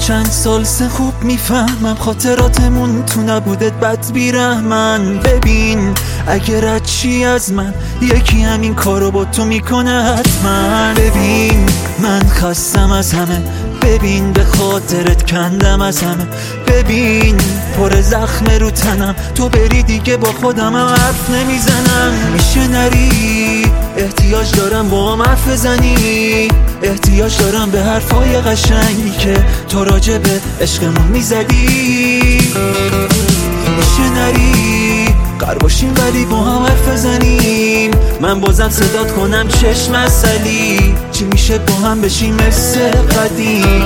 چند سال سه خوب میفهمم خاطراتمون تو نبودت بد بیرحمن. ببین اگر رد چی از من یکی همین کارو با تو میکنه حتما. ببین من خستم از همه، ببین به خاطرت کندم از همه. ببین پر زخم رو تنم، تو بری دیگه با خودم هم حرف نمیزنم. میشه نری؟ احتیاج دارم با هم حرف بزنی، احتیاج دارم به حرفای قشنگی که تو راجع به عشقمون میزدی. میشه نری؟ قرار باشیم ولی با هم حرف بزنیم، من بازم صدات کنم چشم عسلی. چی میشه با هم بشیم مثل قدیم؟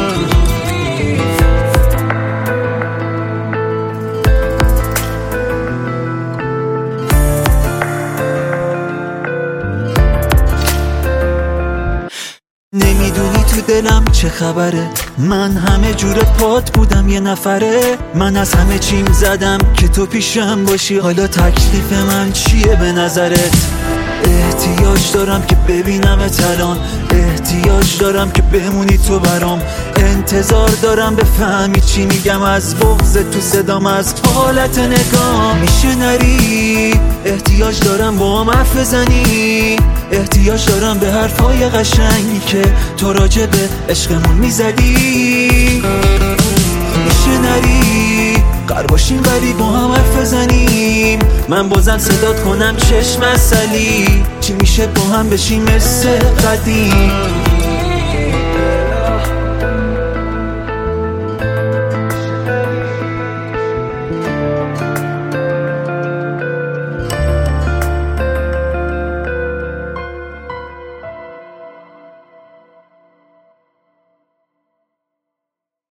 نمیدونی تو دلم چه خبره، من همه جور پات بودم یه نفره. من از همه چیم زدم که تو پیشم باشی، حالا تکلیف من چیه به نظرت؟ احتیاج دارم که ببینمت الان، احتیاج دارم که بمونی تو برام، انتظار دارم بفهمی چی میگم از بغض تو صدام، از حالت نگاه. میشه نری؟ احتیاج دارم با هم حرف بزنی، احتیاج دارم به حرفای قشنگی که تو راجع به عشقمون میزدی. میشه نری؟ قرار باشیم ولی با هم حرف بزنیم، من بازم صدات کنم چشم عسلی. چی میشه با هم بشیم مثل قدیم؟